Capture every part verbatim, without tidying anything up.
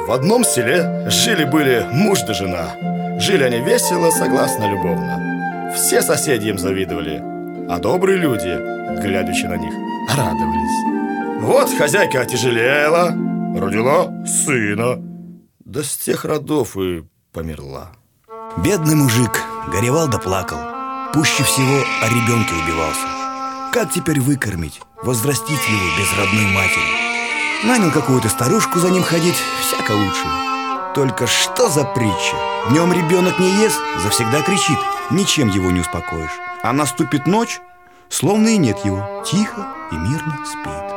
В одном селе жили-были муж да жена. Жили они весело, согласно, любовно. Все соседи им завидовали, а добрые люди, глядячи на них, радовались. Вот хозяйка отяжелела, родила сына, да с тех родов и померла. Бедный мужик горевал да плакал, пуще всего о ребенке убивался. Как теперь выкормить, возрастить его без родной матери? Нанял какую-то старушку за ним ходить, всяко лучше. Только что за притча? Днем ребенок не ест, завсегда кричит, ничем его не успокоишь. А наступит ночь, словно и нет его, тихо и мирно спит.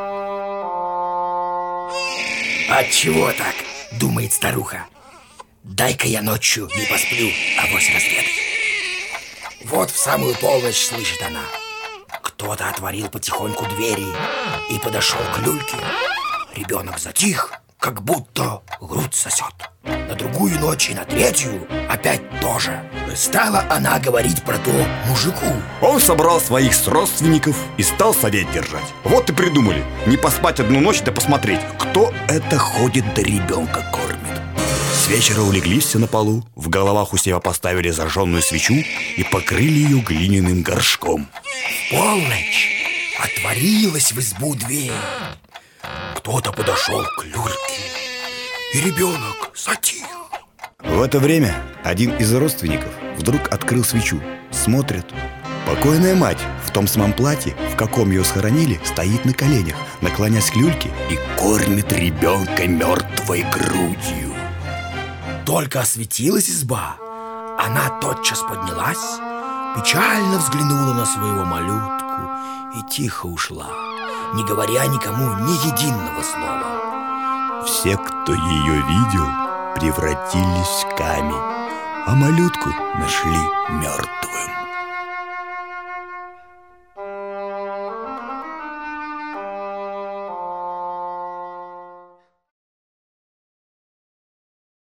Отчего так? Думает старуха. Дай-ка я ночью не посплю, авось разведаю. Вот в самую полночь слышит она. Кто-то отворил потихоньку двери и подошел к люльке. Ребенок затих, как будто грудь сосет. На другую ночь и на третью опять тоже. Стала она говорить про то мужику. Он собрал своих родственников и стал совет держать. Вот и придумали, не поспать одну ночь, да посмотреть, кто это ходит да ребенка кормит. С вечера улеглись все на полу, в головах у себя поставили зажженную свечу и покрыли ее глиняным горшком. В полночь отворилась в избу дверь. Кто-то подошел к люльке, и ребенок затих. В это время один из родственников вдруг открыл свечу. Смотрит, покойная мать в том самом платье, в каком ее схоронили, стоит на коленях, наклонясь к люльке и кормит ребенка мертвой грудью. Только осветилась изба, она тотчас поднялась, печально взглянула на своего малютку и тихо ушла, не говоря никому ни единого слова. Все, кто ее видел, превратились в камень, а малютку нашли мертвым.